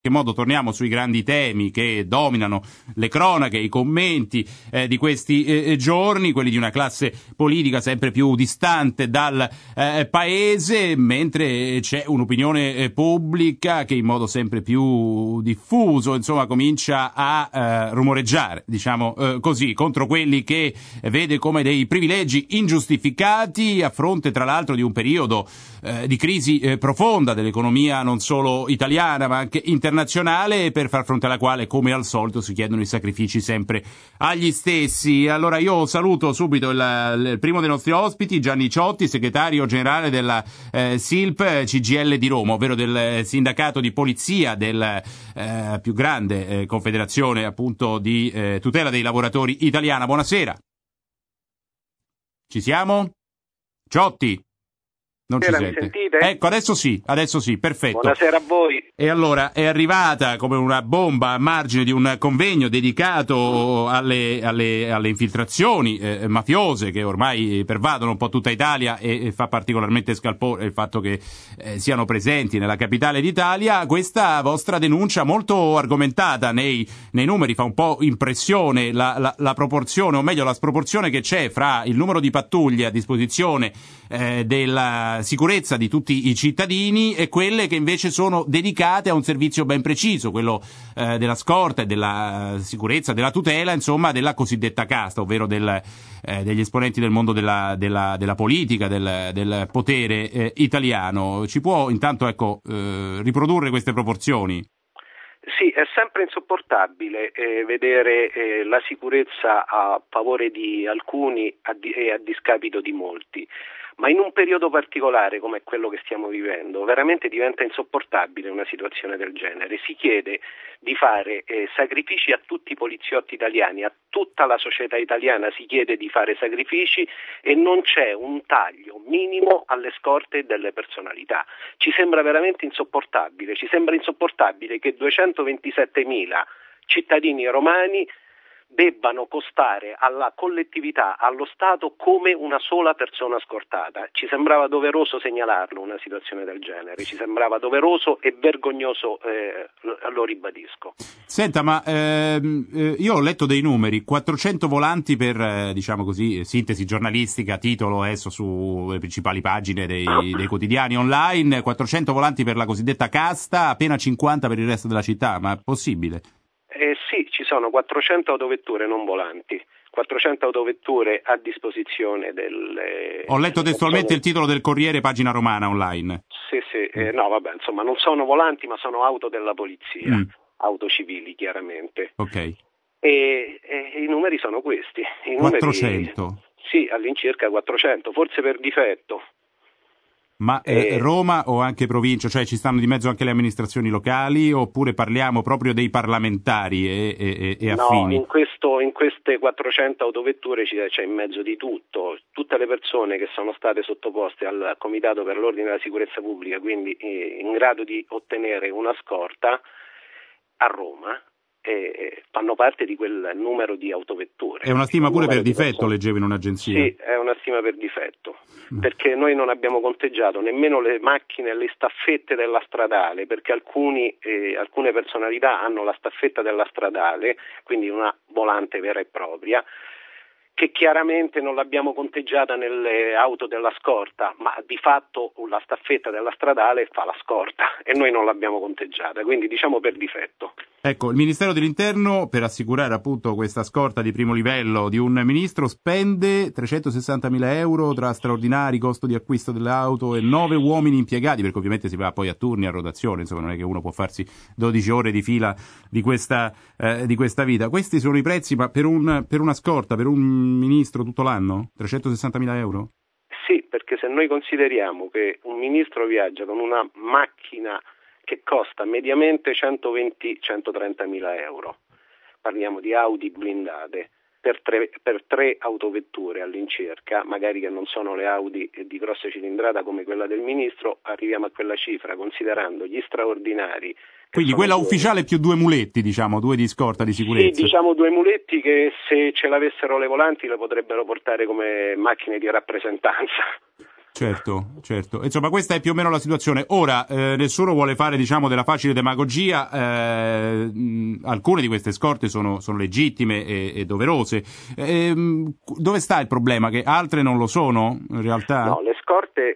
modo torniamo sui grandi temi che dominano le cronache, i commenti di questi giorni, quelli di una classe politica sempre più distante dal paese, mentre c'è un'opinione pubblica che in modo sempre più diffuso, insomma, comincia a rumoreggiare, diciamo così, contro quelli che vede come dei privilegi ingiustificati a fronte, tra l'altro, di un periodo di crisi profonda dell'economia non solo italiana ma anche internazionale, per far fronte alla quale, come al solito, si chiedono i sacrifici sempre agli stessi. Allora io saluto subito il primo dei nostri ospiti, Gianni Ciotti, segretario generale della SILP CGIL di Roma, ovvero del sindacato di polizia del più grande confederazione appunto di tutela dei lavoratori italiana. Buonasera. Ci siamo? Ciotti? Non ci sente. Mi sentite? Ecco, adesso sì, perfetto. Buonasera a voi. E allora è arrivata come una bomba a margine di un convegno dedicato alle infiltrazioni mafiose che ormai pervadono un po' tutta Italia, e fa particolarmente scalpore il fatto che siano presenti nella capitale d'Italia. Questa vostra denuncia, molto argomentata nei numeri, fa un po' impressione la proporzione, o meglio la sproporzione che c'è fra il numero di pattuglie a disposizione della sicurezza di tutti i cittadini e quelle che invece sono dedicate a un servizio ben preciso, quello della scorta e della sicurezza, della tutela, insomma, della cosiddetta casta, ovvero degli esponenti del mondo della politica, del potere italiano. Ci può intanto riprodurre queste proporzioni? Sì, è sempre insopportabile vedere la sicurezza a favore di alcuni e a discapito di molti. Ma in un periodo particolare come quello che stiamo vivendo, veramente diventa insopportabile una situazione del genere. Si chiede di fare sacrifici a tutti i poliziotti italiani, a tutta la società italiana si chiede di fare sacrifici e non c'è un taglio minimo alle scorte delle personalità. Ci sembra veramente insopportabile, che 227.000 cittadini romani debbano costare alla collettività, allo Stato, come una sola persona scortata. Ci sembrava doveroso segnalarlo una situazione del genere, ci sembrava doveroso e vergognoso, lo ribadisco. Senta, ma io ho letto dei numeri, 400 volanti per, diciamo così, sintesi giornalistica, titolo adesso sulle principali pagine dei quotidiani online, 400 volanti per la cosiddetta casta, appena 50 per il resto della città, ma è possibile? Sì, ci sono 400 autovetture non volanti, 400 autovetture a disposizione delle... Ho letto testualmente il titolo del Corriere, pagina romana online. Sì, no vabbè, insomma, non sono volanti ma sono auto della polizia, auto civili chiaramente. Ok. E i numeri sono questi. 400? Sì, all'incirca 400, forse per difetto. Ma Roma o anche provincia, cioè ci stanno di mezzo anche le amministrazioni locali, oppure parliamo proprio dei parlamentari e affini? No, in queste 400 autovetture c'è in mezzo di tutto, tutte le persone che sono state sottoposte al Comitato per l'Ordine e la Sicurezza Pubblica, quindi in grado di ottenere una scorta a Roma, fanno parte di quel numero di autovetture. È una stima pure per difetto, leggevo in un'agenzia. Sì, è una stima per difetto, perché noi non abbiamo conteggiato nemmeno le macchine e le staffette della stradale, perché alcune personalità hanno la staffetta della stradale, quindi una volante vera e propria, che chiaramente non l'abbiamo conteggiata nelle auto della scorta, ma di fatto la staffetta della stradale fa la scorta e noi non l'abbiamo conteggiata, quindi diciamo per difetto. Ecco, il Ministero dell'Interno, per assicurare appunto questa scorta di primo livello di un ministro, spende 360.000 euro tra straordinari, costo di acquisto dell'auto e 9 uomini impiegati, perché ovviamente si va poi a turni, a rotazione, insomma non è che uno può farsi 12 ore di fila di questa vita. Questi sono i prezzi, ma per una scorta, per un ministro tutto l'anno? 360.000 euro? Sì, perché se noi consideriamo che un ministro viaggia con una macchina che costa mediamente 120-130.000 euro, parliamo di Audi blindate, per tre autovetture all'incirca, magari che non sono le Audi di grossa cilindrata come quella del ministro, arriviamo a quella cifra considerando gli straordinari. Quindi quella ufficiale più 2 muletti, diciamo, 2 di scorta di sicurezza. Sì, diciamo 2 muletti che se ce l'avessero le volanti le potrebbero portare come macchine di rappresentanza. Certo, certo. Insomma, questa è più o meno la situazione. Ora, nessuno vuole fare, diciamo, della facile demagogia. Alcune di queste scorte sono legittime e doverose. Dove sta il problema? Che altre non lo sono, in realtà? No, le scorte,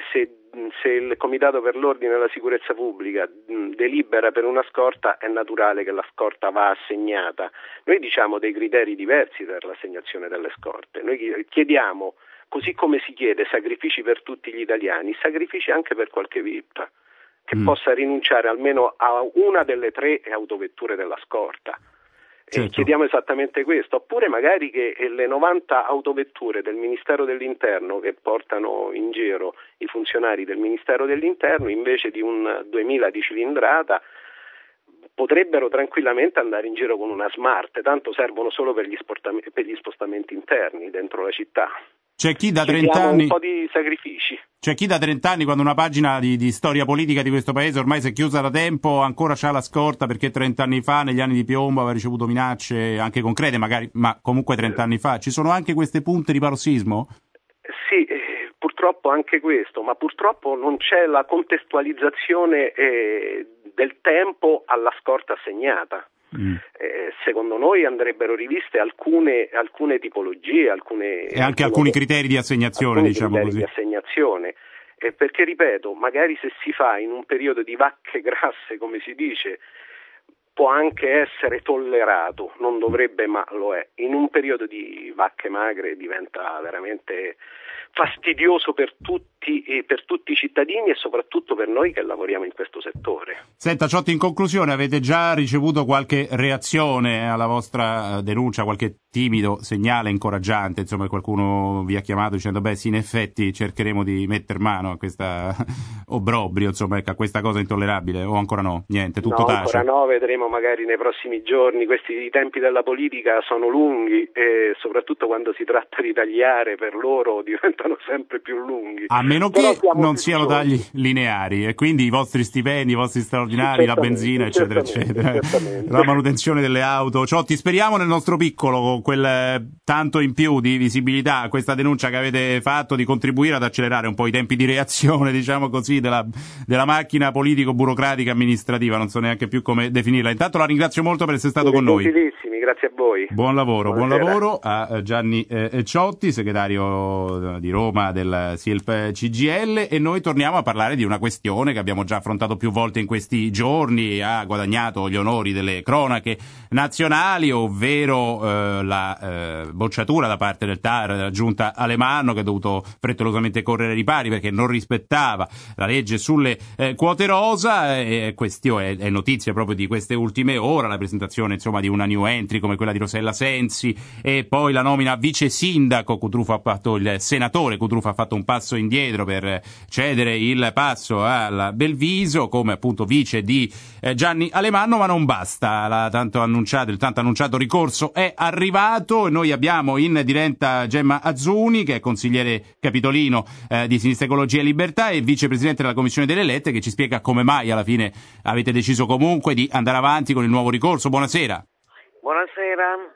se il Comitato per l'Ordine e la Sicurezza Pubblica delibera per una scorta, è naturale che la scorta va assegnata. Noi diciamo dei criteri diversi per l'assegnazione delle scorte. Noi chiediamo, così come si chiede sacrifici per tutti gli italiani, sacrifici anche per qualche VIP che possa rinunciare almeno a una delle 3 autovetture della scorta. Certo. E chiediamo esattamente questo, oppure magari che le 90 autovetture del Ministero dell'Interno che portano in giro i funzionari del Ministero dell'Interno, invece di un 2000 di cilindrata, potrebbero tranquillamente andare in giro con una Smart, tanto servono solo per gli spostamenti interni dentro la città. C'è chi da 30 anni, un po' di sacrifici. C'è chi da 30 anni, quando una pagina di storia politica di questo paese ormai si è chiusa da tempo, ancora c'ha la scorta perché 30 anni fa, negli anni di piombo, aveva ricevuto minacce anche concrete magari, ma comunque 30 anni fa. Ci sono anche queste punte di parossismo? Sì, purtroppo anche questo, ma purtroppo non c'è la contestualizzazione del tempo alla scorta assegnata. Secondo noi andrebbero riviste alcune tipologie, e anche alcuni criteri di assegnazione, diciamo così. Di assegnazione, perché ripeto, magari se si fa in un periodo di vacche grasse, come si dice, può anche essere tollerato, non dovrebbe, ma lo è. In un periodo di vacche magre diventa veramente fastidioso per tutti i cittadini e soprattutto per noi che lavoriamo in questo settore. Senta Ciotti, in conclusione, avete già ricevuto qualche reazione alla vostra denuncia, qualche timido segnale incoraggiante, insomma qualcuno vi ha chiamato dicendo sì, in effetti cercheremo di metter mano a questa obbrobrio, insomma, a questa cosa intollerabile, o ancora no? Niente, tutto tace? Ancora no, vedremo magari nei prossimi giorni. I tempi della politica sono lunghi e soprattutto quando si tratta di tagliare per loro diventano sempre più lunghi. A meno che non siano tagli lineari e quindi i vostri stipendi, i vostri straordinari, la benzina, eccetera, eccetera, la manutenzione delle auto. Ciotti, speriamo nel nostro piccolo, con quel tanto in più di visibilità, questa denuncia che avete fatto, di contribuire ad accelerare un po' i tempi di reazione, diciamo così, della macchina politico-burocratica amministrativa, non so neanche più come definirla. Intanto la ringrazio molto per essere stato con noi. Grazie a voi. Buon lavoro a Gianni Ciotti, segretario di Roma del SILP CGIL, e noi torniamo a parlare di una questione che abbiamo già affrontato più volte in questi giorni, ha guadagnato gli onori delle cronache nazionali, ovvero la bocciatura da parte del TAR, della giunta Alemanno, che ha dovuto frettolosamente correre ai ripari perché non rispettava la legge sulle quote rosa. Questo è notizia proprio di queste ultime ore, la presentazione insomma di una new entry come quella di Rosella Sensi, e poi la nomina a vice sindaco. Il senatore Cutrufo ha fatto un passo indietro per cedere il passo alla Belviso come appunto vice di Gianni Alemanno, ma non basta. Il tanto annunciato ricorso è arrivato e noi abbiamo in diretta Gemma Azzuni, che è consigliere capitolino di Sinistra Ecologia e Libertà e vicepresidente della Commissione delle Elette, che ci spiega come mai alla fine avete deciso comunque di andare avanti con il nuovo ricorso. Buonasera. Buonasera.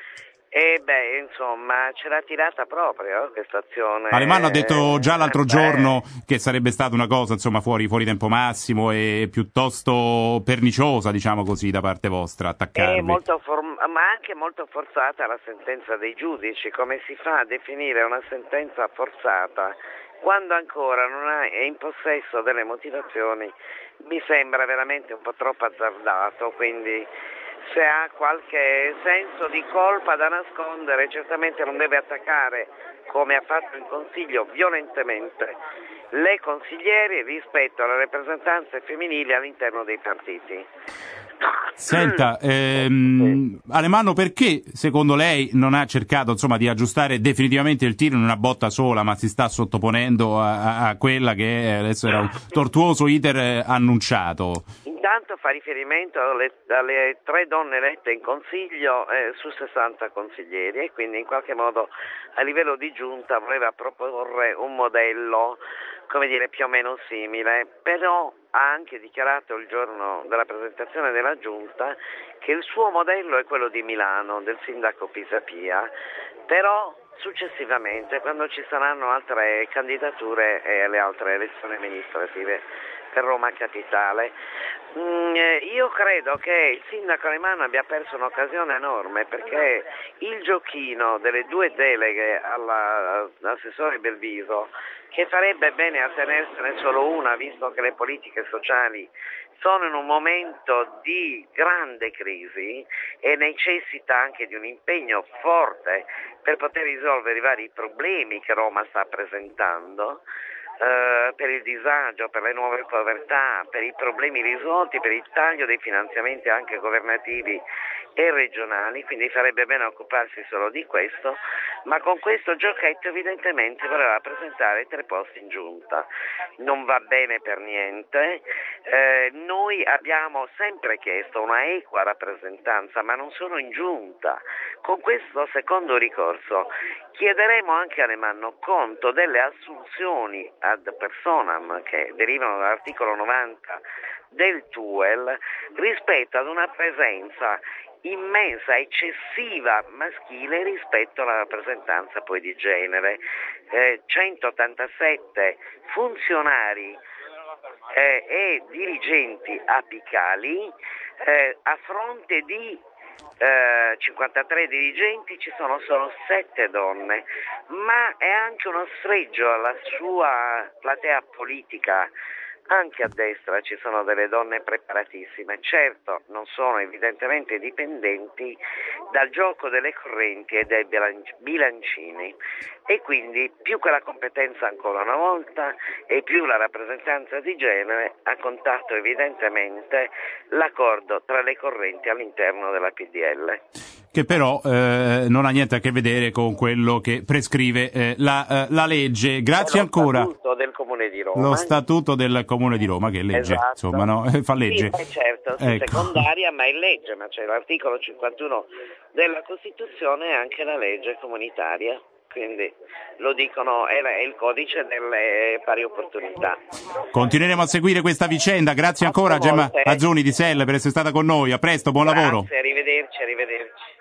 Insomma, ce l'ha tirata proprio questa azione. Alemanno ha detto già l'altro giorno che sarebbe stata una cosa, insomma, fuori tempo massimo e piuttosto perniciosa, diciamo così, da parte vostra, attaccarvi. Ma anche molto forzata la sentenza dei giudici. Come si fa a definire una sentenza forzata quando ancora non è in possesso delle motivazioni? Mi sembra veramente un po' troppo azzardato, quindi se ha qualche senso di colpa da nascondere, certamente non deve attaccare, come ha fatto in Consiglio violentemente, le consiglieri rispetto alle rappresentanze femminili all'interno dei partiti. Senta, Alemanno, perché secondo lei non ha cercato insomma di aggiustare definitivamente il tiro in una botta sola, ma si sta sottoponendo a quella che adesso era un tortuoso iter annunciato? Intanto fa riferimento alle 3 donne elette in Consiglio su 60 consiglieri, e quindi in qualche modo a livello di giunta voleva proporre un modello, come dire, più o meno simile, però ha anche dichiarato il giorno della presentazione della giunta che il suo modello è quello di Milano, del sindaco Pisapia, però successivamente, quando ci saranno altre candidature e le altre elezioni amministrative per Roma Capitale. Io credo che il sindaco Alemanno abbia perso un'occasione enorme, perché il giochino delle due deleghe all'assessore Belviso, che farebbe bene a tenersene solo una, visto che le politiche sociali sono in un momento di grande crisi e necessita anche di un impegno forte per poter risolvere i vari problemi che Roma sta presentando, per il disagio, per le nuove povertà, per i problemi risolti, per il taglio dei finanziamenti anche governativi e regionali, quindi farebbe bene occuparsi solo di questo, ma con questo giochetto evidentemente voleva presentare 3 posti in giunta. Non va bene per niente. Noi abbiamo sempre chiesto una equa rappresentanza, ma non solo in giunta. Con questo secondo ricorso chiederemo anche a Alemanno conto delle assunzioni ad personam che derivano dall'articolo 90 del TUEL rispetto ad una presenza immensa, eccessiva maschile rispetto alla rappresentanza poi di genere. 187 funzionari e dirigenti apicali a fronte di 53 dirigenti, ci sono solo 7 donne, ma è anche uno sfregio alla sua platea politica. Anche a destra ci sono delle donne preparatissime, certo non sono evidentemente dipendenti dal gioco delle correnti e dei bilancini, e quindi più quella competenza ancora una volta e più la rappresentanza di genere ha contato evidentemente l'accordo tra le correnti all'interno della PDL. Che però non ha niente a che vedere con quello che prescrive la legge. Grazie ancora. Lo Statuto del Comune di Roma. Lo Statuto del Comune di Roma, che è legge, esatto. Insomma, no? Fa legge. Sì, certo, Ecco. Secondaria, ma è legge, ma c'è l'articolo 51 della Costituzione e anche la legge comunitaria. Quindi lo dicono, è il codice delle pari opportunità. Continueremo a seguire questa vicenda. Grazie ancora a Gemma Azzoni di SEL per essere stata con noi. A presto, buon lavoro. Grazie, arrivederci.